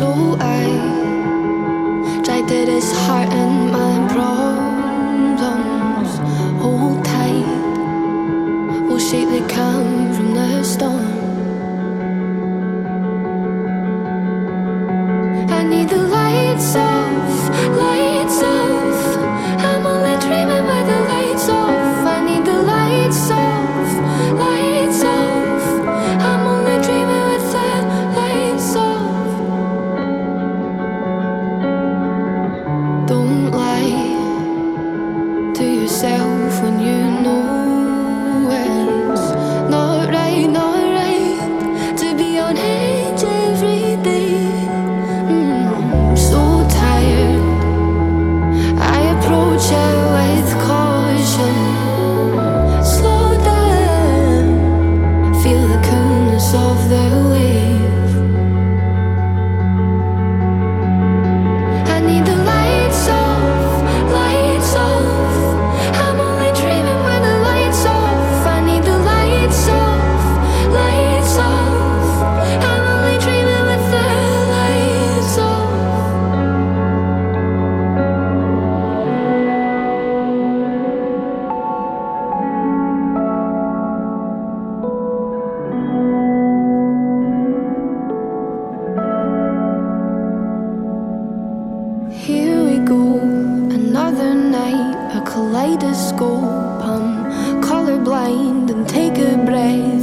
So I tried to dishearten my problems. Hold tight, we'll shake the calm from the storm. I need the lights off, lights off. I'm only dreaming with the lights off. I need the lights off, lights off. I'm only dreaming with the lights off. Don't lie to yourself when you know it's not right, not right to be on edge every day. So tired, I approach it with caution. Slow down, feel the coolness of the wave. I need the lights off, lights off. I'm only dreaming when the lights off. I need the lights off, lights off. I'm only dreaming with the lights off. Here we go, another night, a kaleidoscope. I'm colorblind and take a breath.